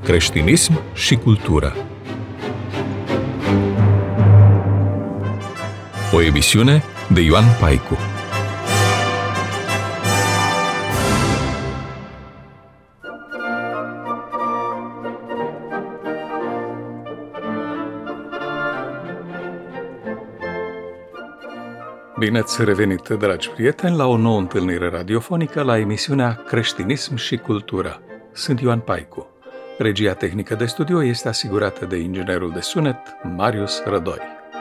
creștinism și cultură. O emisiune de Ioan Paicu. Bine ați revenit, dragi prieteni, la o nouă întâlnire radiofonică la emisiunea Creștinism și cultură. Sunt Ioan Paicu. Regia tehnică de studio este asigurată de inginerul de sunet Marius Rădoi.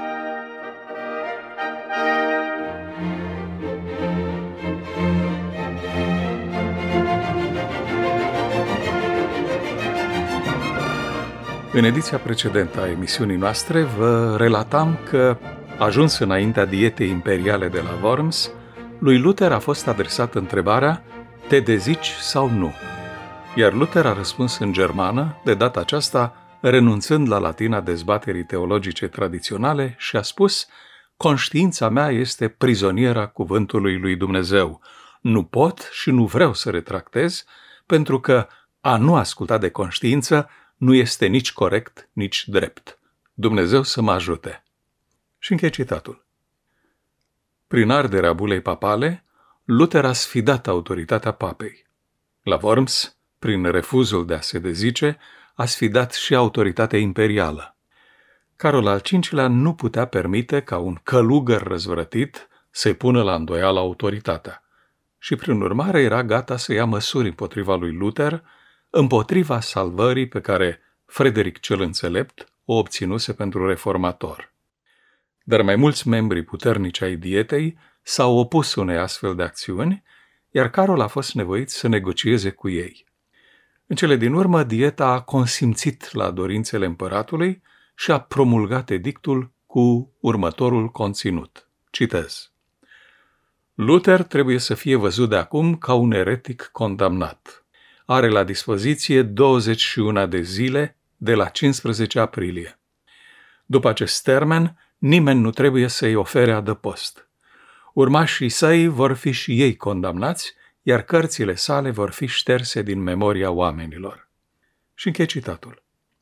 În ediția precedentă a emisiunii noastre vă relatam că, ajuns înaintea dietei imperiale de la Worms, lui Luther a fost adresată întrebarea: te dezici sau nu? Iar Luther a răspuns în germană, de data aceasta renunțând la latina dezbaterii teologice tradiționale, și a spus: conștiința mea este prizoniera cuvântului lui Dumnezeu. Nu pot și nu vreau să retractez, pentru că a nu asculta de conștiință nu este nici corect, nici drept. Dumnezeu să mă ajute. Și închei citatul. Prin arderea bulei papale, Luther a sfidat autoritatea papei. La Worms, prin refuzul de a se dezice, a sfidat și autoritatea imperială. Carol al V-lea nu putea permite ca un călugăr răzvrătit să-i pună la îndoială autoritatea și, prin urmare, era gata să ia măsuri împotriva lui Luther, împotriva salvării pe care Frederic cel Înțelept o obținuse pentru reformator. Dar mai mulți membri puternici ai dietei s-au opus unei astfel de acțiuni, iar Carol a fost nevoit să negocieze cu ei. În cele din urmă, dieta a consimțit la dorințele împăratului și a promulgat edictul cu următorul conținut. Citez. Luther trebuie să fie văzut de acum ca un eretic condamnat. Are la dispoziție 21 de zile de la 15 aprilie. După acest termen, nimeni nu trebuie să-i ofere adăpost. Urmașii săi vor fi și ei condamnați, iar cărțile sale vor fi șterse din memoria oamenilor. Și închei citatul.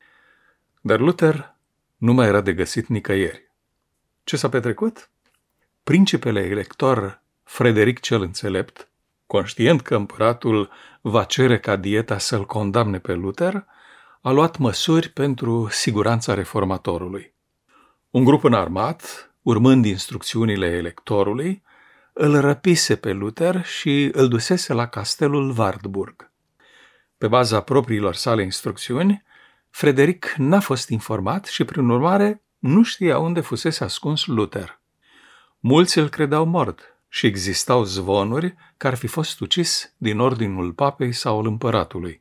Dar Luther nu mai era de găsit nicăieri. Ce s-a petrecut? Principele elector Frederic cel Înțelept, conștient că împăratul va cere ca dieta să-l condamne pe Luther, a luat măsuri pentru siguranța reformatorului. Un grup înarmat, urmând instrucțiunile electorului, îl răpise pe Luther și îl dusese la castelul Wartburg. Pe baza propriilor sale instrucțiuni, Frederic n-a fost informat și, prin urmare, nu știa unde fusese ascuns Luther. Mulți îl credeau mort și existau zvonuri că ar fi fost ucis din ordinul papei sau al împăratului.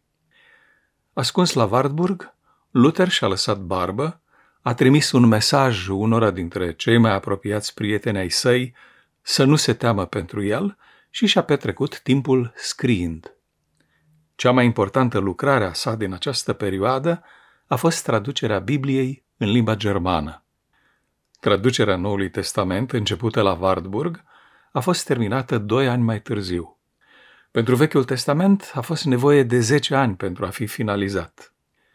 Ascuns la Wartburg, Luther și-a lăsat barbă, a trimis un mesaj unora dintre cei mai apropiați prieteni ai săi să nu se teamă pentru el și și-a petrecut timpul scriind. Cea mai importantă lucrare a sa din această perioadă a fost traducerea Bibliei în limba germană. Traducerea Noului Testament, începută la Wartburg, a fost terminată 2 ani mai târziu. Pentru Vechiul Testament a fost nevoie de 10 ani pentru a fi finalizat.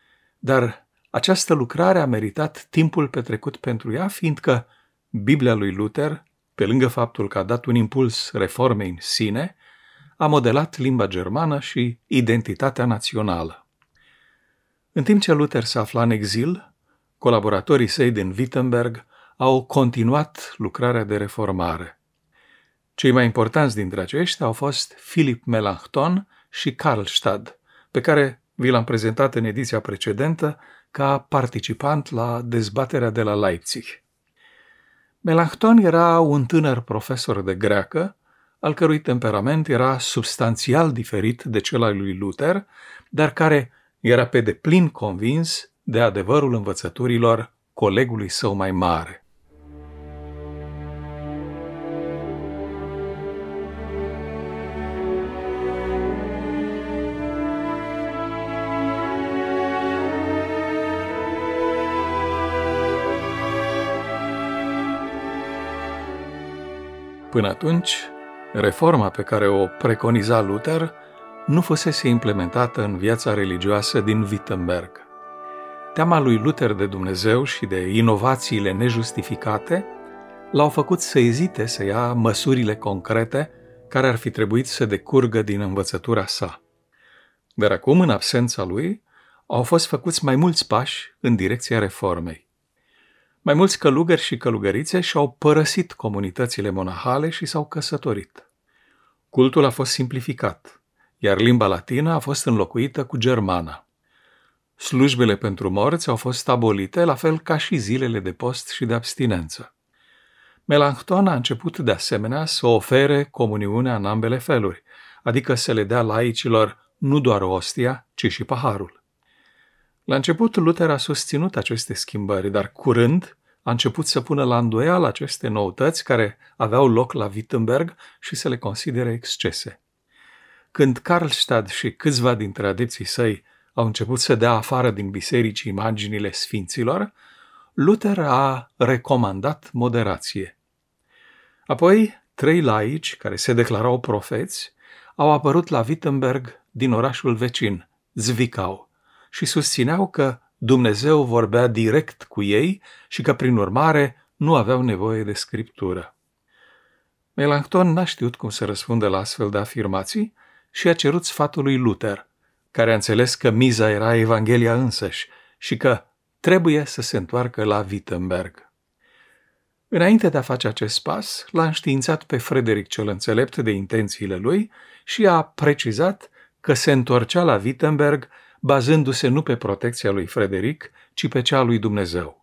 Dar această lucrare a meritat timpul petrecut pentru ea, fiindcă Biblia lui Luther, pe lângă faptul că a dat un impuls reformei în sine, a modelat limba germană și identitatea națională. În timp ce Luther se afla în exil, colaboratorii săi din Wittenberg au continuat lucrarea de reformare. Cei mai importanți dintre aceștia au fost Philipp Melanchthon și Karlstadt, pe care vi l-am prezentat în ediția precedentă ca participant la dezbaterea de la Leipzig. Melanchthon era un tânăr profesor de greacă, al cărui temperament era substanțial diferit de cel al lui Luther, dar care era pe deplin convins de adevărul învățăturilor colegului său mai mare. Până atunci, reforma pe care o preconiza Luther nu fusese implementată în viața religioasă din Wittenberg. Teama lui Luther de Dumnezeu și de inovațiile nejustificate l-au făcut să ezite să ia măsurile concrete care ar fi trebuit să decurgă din învățătura sa. Dar acum, în absența lui, au fost făcuți mai mulți pași în direcția reformei. Mai mulți călugări și călugărițe și-au părăsit comunitățile monahale și s-au căsătorit. Cultul a fost simplificat, iar limba latină a fost înlocuită cu germana. Slujbele pentru morți au fost abolite, la fel ca și zilele de post și de abstinență. Melanchthon a început de asemenea să ofere comuniunea în ambele feluri, adică să le dea laicilor nu doar ostia, ci și paharul. La început, Luther a susținut aceste schimbări, dar curând a început să pună la îndoială aceste noutăți care aveau loc la Wittenberg și să le considere excese. Când Karlstadt și câțiva dintre adepții săi au început să dea afară din biserici imaginile sfinților, Luther a recomandat moderație. Apoi, 3 laici, care se declarau profeți, au apărut la Wittenberg din orașul vecin, Zwickau, și susțineau că Dumnezeu vorbea direct cu ei și că, prin urmare, nu aveau nevoie de scriptură. Melanchthon n-a știut cum să răspundă la astfel de afirmații și a cerut sfatul lui Luther, care a înțeles că miza era Evanghelia însăși și că trebuie să se întoarcă la Wittenberg. Înainte de a face acest pas, l-a înștiințat pe Frederic cel Înțelept de intențiile lui și a precizat că se întorcea la Wittenberg bazându-se nu pe protecția lui Frederic, ci pe cea lui Dumnezeu.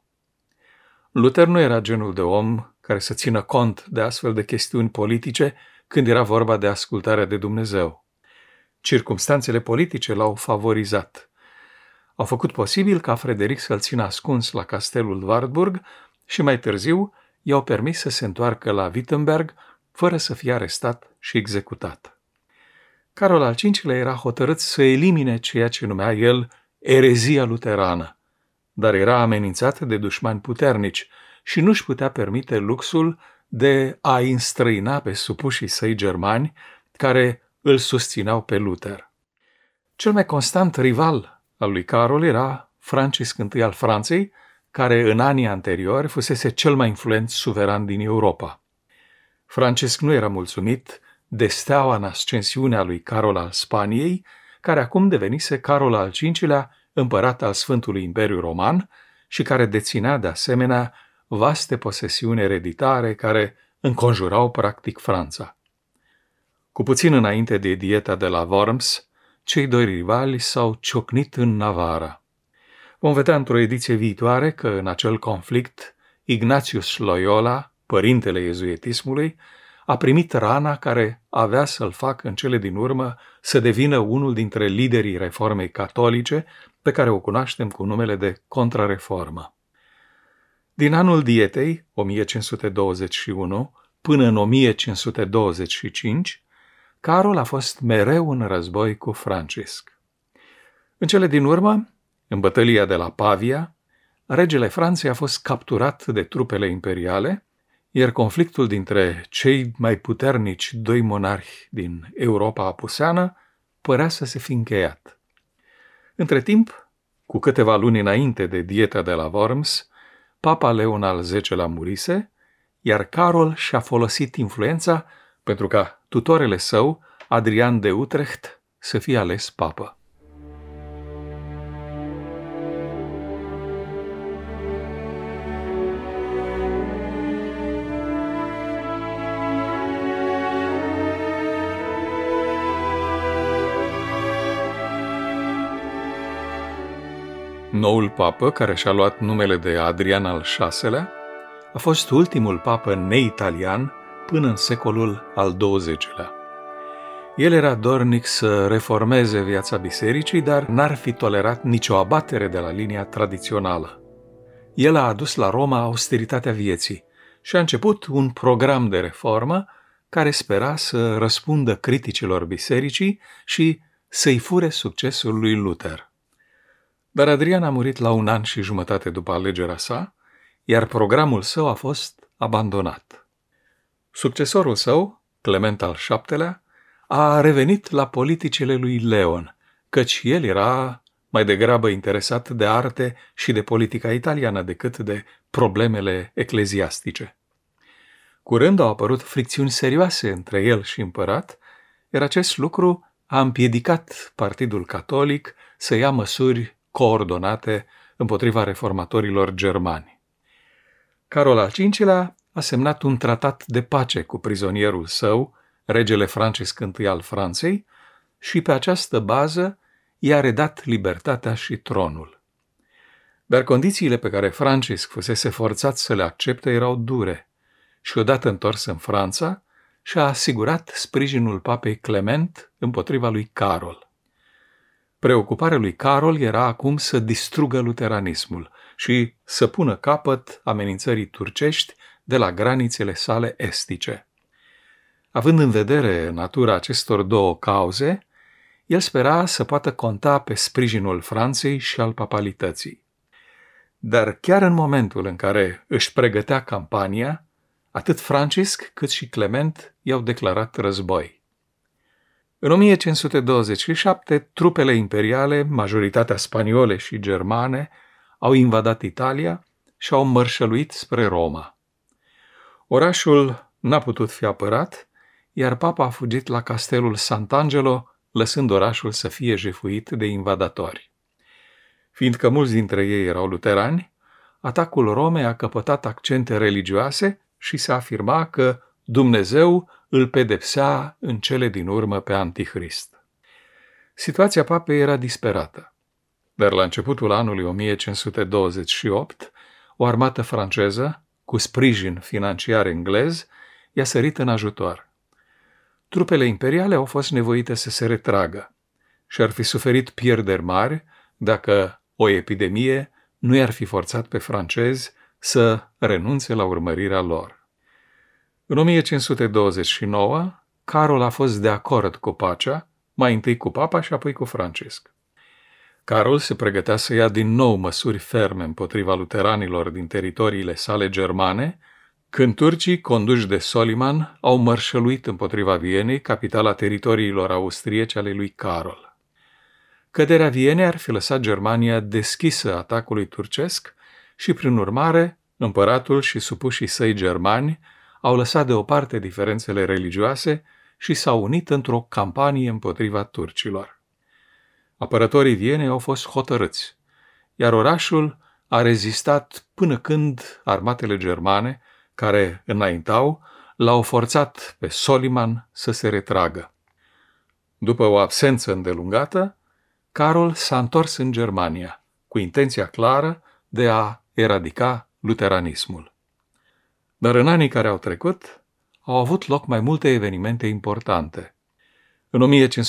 Luther nu era genul de om care să țină cont de astfel de chestiuni politice când era vorba de ascultarea de Dumnezeu. Circumstanțele politice l-au favorizat. Au făcut posibil ca Frederic să-l țină ascuns la castelul Wartburg și mai târziu i-au permis să se întoarcă la Wittenberg fără să fie arestat și executat. Carol al V-lea era hotărât să elimine ceea ce numea el erezia luterană, dar era amenințat de dușmani puternici și nu-și putea permite luxul de a înstrăina pe supușii săi germani care îl susțineau pe Luther. Cel mai constant rival al lui Carol era Francisc I al Franței, care în anii anteriori fusese cel mai influent suveran din Europa. Francisc nu era mulțumit de steaua în ascensiune a lui Carol al Spaniei, care acum devenise Carol al V-lea, împărat al Sfântului Imperiu Roman și care deținea de asemenea vaste posesiuni ereditare care înconjurau practic Franța. Cu puțin înainte de dieta de la Worms, cei 2 rivali s-au ciocnit în Navara. Vom vedea într-o ediție viitoare că în acel conflict Ignatius Loyola, părintele iezuitismului, a primit rana care avea să-l facă în cele din urmă să devină unul dintre liderii reformei catolice, pe care o cunoaștem cu numele de Contrareformă. Din anul dietei, 1521, până în 1525, Carol a fost mereu în război cu Francisc. În cele din urmă, în bătălia de la Pavia, regele Franței a fost capturat de trupele imperiale, iar conflictul dintre cei mai puternici 2 monarhi din Europa apuseană părea să se fi încheiat. Între timp, cu câteva luni înainte de dieta de la Worms, Papa Leon al X-lea murise, iar Carol și-a folosit influența pentru ca tutorele său, Adrian de Utrecht, să fie ales papă. Noul papă, care și-a luat numele de Adrian al VI-lea, a fost ultimul papă neitalian până în secolul al XX-lea. El era dornic să reformeze viața bisericii, dar n-ar fi tolerat nicio abatere de la linia tradițională. El a adus la Roma austeritatea vieții și a început un program de reformă care spera să răspundă criticilor bisericii și să-i fure succesul lui Luther. Dar Adrian a murit la 1 an și jumătate după alegerea sa, iar programul său a fost abandonat. Succesorul său, Clement al VII-lea, a revenit la politicile lui Leon, căci el era mai degrabă interesat de arte și de politica italiană decât de problemele ecleziastice. Curând au apărut fricțiuni serioase între el și împărat, iar acest lucru a împiedicat Partidul Catolic să ia măsuri coordonate împotriva reformatorilor germani. Carol al V-lea a semnat un tratat de pace cu prizonierul său, regele Francisc I al Franței, și pe această bază i-a redat libertatea și tronul. Dar condițiile pe care Francisc fusese forțat să le accepte erau dure și odată întors în Franța, și-a asigurat sprijinul papei Clement împotriva lui Carol. Preocuparea lui Carol era acum să distrugă luteranismul și să pună capăt amenințării turcești de la granițele sale estice. Având în vedere natura acestor două cauze, el spera să poată conta pe sprijinul Franței și al papalității. Dar chiar în momentul în care își pregătea campania, atât Francisc cât și Clement i-au declarat război. În 1527, trupele imperiale, majoritatea spaniole și germane, au invadat Italia și au mărșăluit spre Roma. Orașul n-a putut fi apărat, iar papa a fugit la castelul Sant'Angelo, lăsând orașul să fie jefuit de invadatori. Fiindcă mulți dintre ei erau luterani, atacul Romei a căpătat accente religioase și se afirma că Dumnezeu îl pedepsea în cele din urmă pe Antichrist. Situația papei era disperată, dar la începutul anului 1528, o armată franceză, cu sprijin financiar englez, i-a sărit în ajutor. Trupele imperiale au fost nevoite să se retragă și ar fi suferit pierderi mari dacă o epidemie nu i-ar fi forțat pe francezi să renunțe la urmărirea lor. În 1529, Carol a fost de acord cu pacea, mai întâi cu papa și apoi cu Francisc. Carol se pregătea să ia din nou măsuri ferme împotriva luteranilor din teritoriile sale germane, când turcii, conduși de Soliman, au mărșăluit împotriva Vienei, capitala teritoriilor austriece ale lui Carol. Căderea Vienei ar fi lăsat Germania deschisă atacului turcesc și, prin urmare, împăratul și supușii săi germani au lăsat deoparte diferențele religioase și s-au unit într-o campanie împotriva turcilor. Apărătorii Vienei au fost hotărâți, iar orașul a rezistat până când armatele germane, care înaintau, l-au forțat pe Soliman să se retragă. După o absență îndelungată, Carol s-a întors în Germania, cu intenția clară de a eradica luteranismul. Dar în anii care au trecut, au avut loc mai multe evenimente importante. În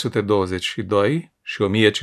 1522 și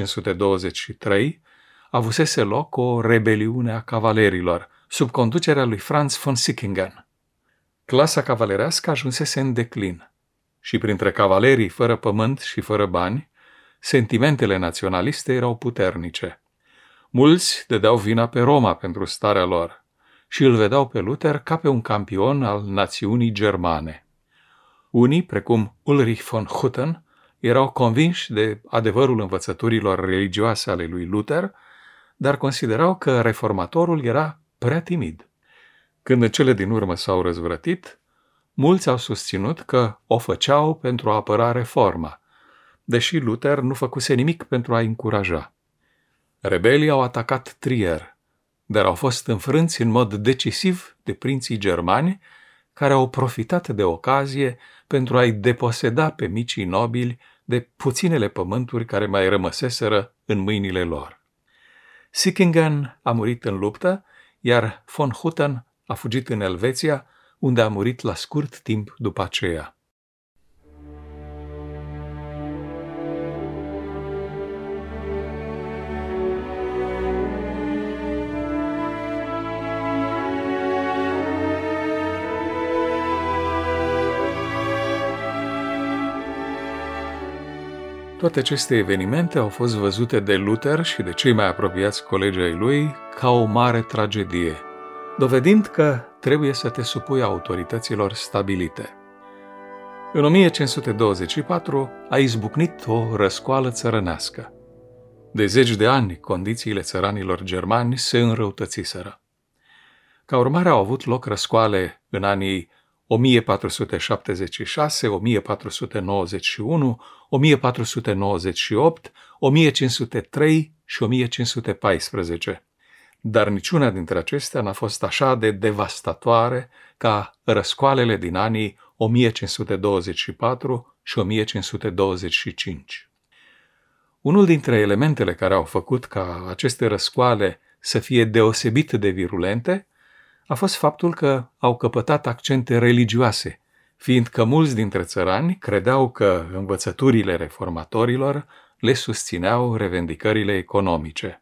1523 avusese loc o rebeliune a cavalerilor, sub conducerea lui Franz von Sickingen. Clasa cavalerească ajunsese în declin și printre cavalerii fără pământ și fără bani, sentimentele naționaliste erau puternice. Mulți dădeau vina pe Roma pentru starea lor și îl vedeau pe Luther ca pe un campion al națiunii germane. Unii, precum Ulrich von Hutten, erau convinși de adevărul învățăturilor religioase ale lui Luther, dar considerau că reformatorul era prea timid. Când în cele din urmă s-au răzvrătit, mulți au susținut că o făceau pentru a apăra reforma, deși Luther nu făcuse nimic pentru a-i încuraja. Rebelii au atacat Trier, dar au fost înfrânți în mod decisiv de prinții germani, care au profitat de ocazie pentru a-i deposeda pe micii nobili de puținele pământuri care mai rămăseseră în mâinile lor. Sickingen a murit în luptă, iar von Hutten a fugit în Elveția, unde a murit la scurt timp după aceea. Toate aceste evenimente au fost văzute de Luther și de cei mai apropiați colegi ai lui ca o mare tragedie, dovedind că trebuie să te supui autorităților stabilite. În 1524 a izbucnit o răscoală țărănească. De zeci de ani, condițiile țăranilor germani se înrăutățiseră. Ca urmare au avut loc răscoale în anii 1476, 1491, 1498, 1503 și 1514. Dar niciuna dintre acestea n-a fost așa de devastatoare ca răscoalele din anii 1524 și 1525. Unul dintre elementele care au făcut ca aceste răscoale să fie deosebit de virulente a fost faptul că au căpătat accente religioase, fiindcă mulți dintre țărani credeau că învățăturile reformatorilor le susțineau revendicările economice.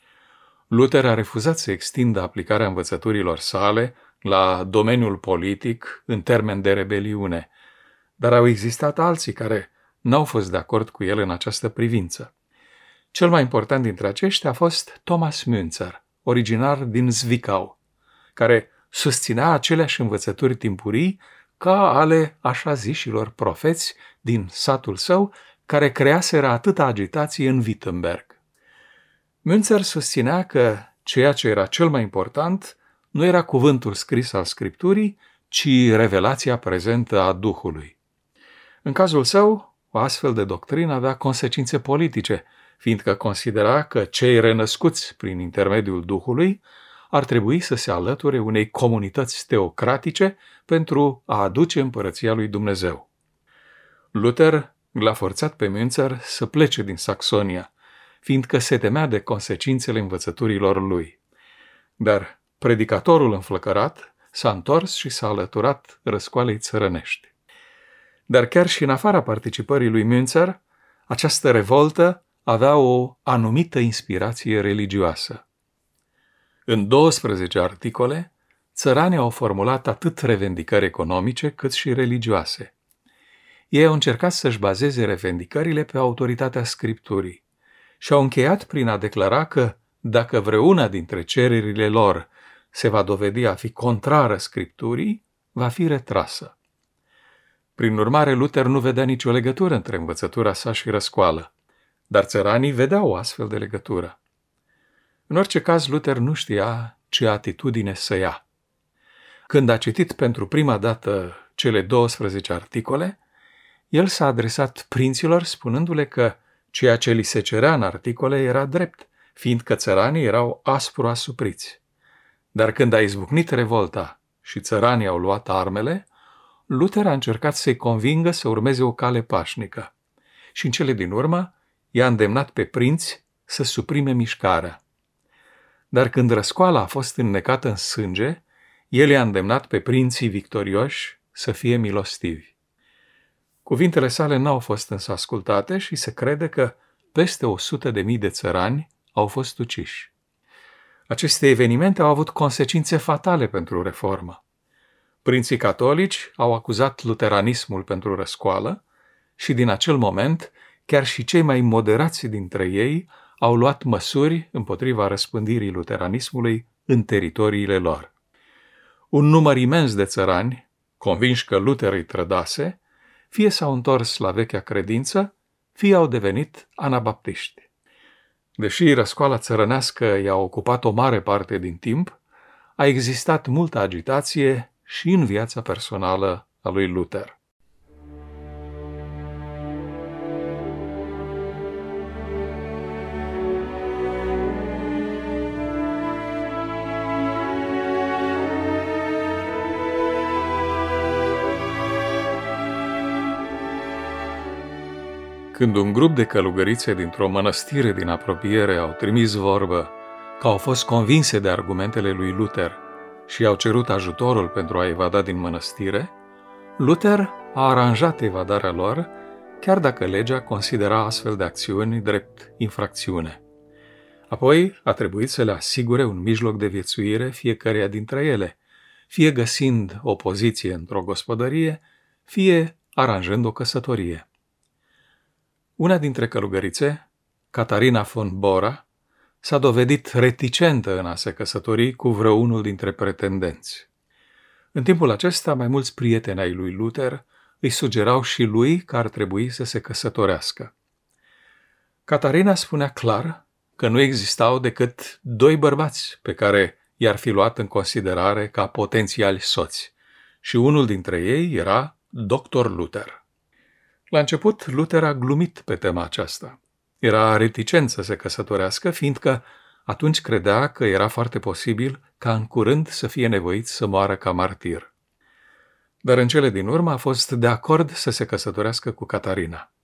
Luther a refuzat să extindă aplicarea învățăturilor sale la domeniul politic în termen de rebeliune, dar au existat alții care n-au fost de acord cu el în această privință. Cel mai important dintre aceștia a fost Thomas Münzer, originar din Zwickau, care susținea aceleași învățături timpurii ca ale așa zișilor profeți din satul său, care creaseră atâta agitație în Wittenberg. Münzer susținea că ceea ce era cel mai important nu era cuvântul scris al Scripturii, ci revelația prezentă a Duhului. În cazul său, o astfel de doctrină avea consecințe politice, fiindcă considera că cei renăscuți prin intermediul Duhului ar trebui să se alăture unei comunități teocratice pentru a aduce împărăția lui Dumnezeu. Luther l-a forțat pe Münzer să plece din Saxonia, fiindcă se temea de consecințele învățăturilor lui. Dar predicatorul înflăcărat s-a întors și s-a alăturat răscoalei țărănești. Dar chiar și în afara participării lui Münzer, această revoltă avea o anumită inspirație religioasă. În 12 articole, țăranii au formulat atât revendicări economice cât și religioase. Ei au încercat să-și bazeze revendicările pe autoritatea Scripturii și au încheiat prin a declara că dacă vreuna dintre cererile lor se va dovedi a fi contrară Scripturii, va fi retrasă. Prin urmare, Luther nu vedea nicio legătură între învățătura sa și răscoală, dar țăranii vedeau o astfel de legătură. În orice caz, Luther nu știa ce atitudine să ia. Când a citit pentru prima dată cele 12 articole, el s-a adresat prinților spunându-le că ceea ce li se cerea în articole era drept, fiindcă țăranii erau aspru asupriți. Dar când a izbucnit revolta și țăranii au luat armele, Luther a încercat să-i convingă să urmeze o cale pașnică și în cele din urmă i-a îndemnat pe prinți să suprime mișcarea. Dar când răscoala a fost înnecată în sânge, el i-a îndemnat pe prinții victorioși să fie milostivi. Cuvintele sale n-au fost însă ascultate și se crede că peste 100.000 de țărani au fost uciși. Aceste evenimente au avut consecințe fatale pentru reformă. Prinții catolici au acuzat luteranismul pentru răscoală și din acel moment chiar și cei mai moderați dintre ei au luat măsuri împotriva răspândirii luteranismului în teritoriile lor. Un număr imens de țărani, convinși că Luther îi trădase, fie s-au întors la vechea credință, fie au devenit anabaptiști. Deși răscoala țărănească i-a ocupat o mare parte din timp, a existat multă agitație și în viața personală a lui Luther. Când un grup de călugărițe dintr-o mănăstire din apropiere au trimis vorbă că au fost convinse de argumentele lui Luther și i-au cerut ajutorul pentru a evada din mănăstire, Luther a aranjat evadarea lor, chiar dacă legea considera astfel de acțiuni drept infracțiune. Apoi a trebuit să le asigure un mijloc de viețuire fiecăreia dintre ele, fie găsind o poziție într-o gospodărie, fie aranjând o căsătorie. Una dintre călugărițe, Catarina von Bora, s-a dovedit reticentă în a se căsători cu vreunul dintre pretendenți. În timpul acesta, mai mulți prieteni ai lui Luther îi sugerau și lui că ar trebui să se căsătorească. Catarina spunea clar că nu existau decât 2 bărbați pe care i-ar fi luat în considerare ca potențiali soți și unul dintre ei era Dr. Luther. La început, Luther a glumit pe tema aceasta. Era reticent să se căsătorească, fiindcă atunci credea că era foarte posibil ca în curând să fie nevoit să moară ca martir. Dar în cele din urmă a fost de acord să se căsătorească cu Catarina.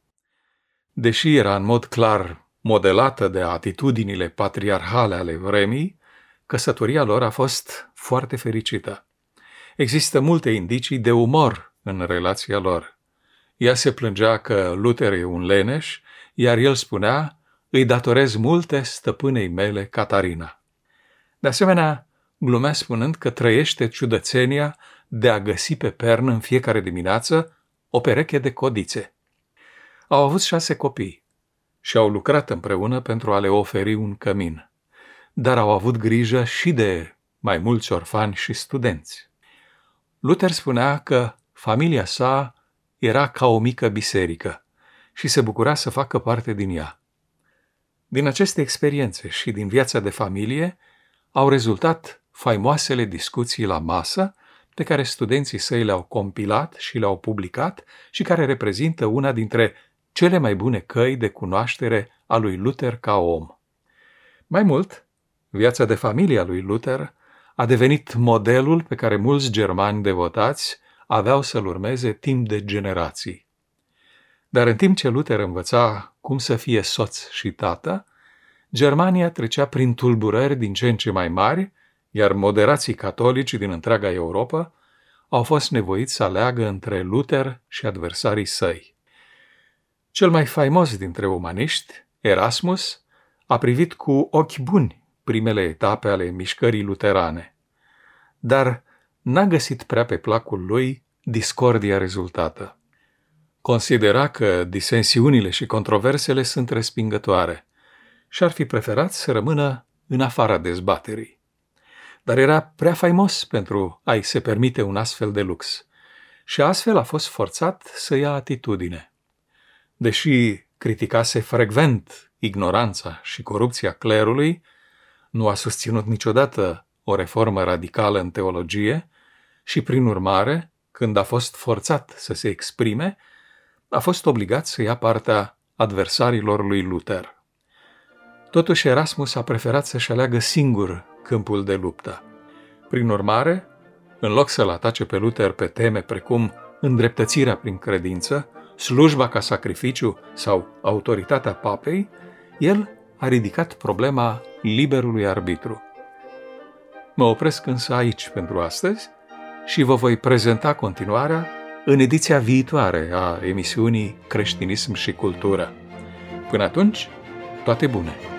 Deși era în mod clar modelată de atitudinile patriarhale ale vremii, căsătoria lor a fost foarte fericită. Există multe indicii de umor în relația lor. Ea se plângea că Luther e un leneș, iar el spunea: îi datorez multe stăpânei mele, Catarina. De asemenea, glumea spunând că trăiește ciudățenia de a găsi pe pernă în fiecare dimineață o pereche de codițe. Au avut 6 copii și au lucrat împreună pentru a le oferi un cămin, dar au avut grijă și de mai mulți orfani și studenți. Luther spunea că familia sa era ca o mică biserică și se bucura să facă parte din ea. Din aceste experiențe și din viața de familie au rezultat faimoasele discuții la masă pe care studenții săi le-au compilat și le-au publicat și care reprezintă una dintre cele mai bune căi de cunoaștere a lui Luther ca om. Mai mult, viața de familie a lui Luther a devenit modelul pe care mulți germani devotați aveau să-l urmeze timp de generații. Dar în timp ce Luther învăța cum să fie soț și tată, Germania trecea prin tulburări din ce în ce mai mari, iar moderații catolici din întreaga Europa au fost nevoiți să aleagă între Luther și adversarii săi. Cel mai faimos dintre umaniști, Erasmus, a privit cu ochi buni primele etape ale mișcării luterane, dar n-a găsit prea pe placul lui discordia rezultată. Considera că disensiunile și controversele sunt respingătoare și ar fi preferat să rămână în afara dezbaterii. Dar era prea faimos pentru a-i se permite un astfel de lux și astfel a fost forțat să ia atitudine. Deși criticase frecvent ignoranța și corupția clerului, nu a susținut niciodată o reformă radicală în teologie și, prin urmare, când a fost forțat să se exprime, a fost obligat să ia partea adversarilor lui Luther. Totuși, Erasmus a preferat să-și aleagă singur câmpul de luptă. Prin urmare, în loc să-l atace pe Luther pe teme precum îndreptățirea prin credință, slujba ca sacrificiu sau autoritatea papei, el a ridicat problema liberului arbitru. Mă opresc însă aici pentru astăzi și vă voi prezenta continuarea în ediția viitoare a emisiunii Creștinism și Cultură. Până atunci, toate bune!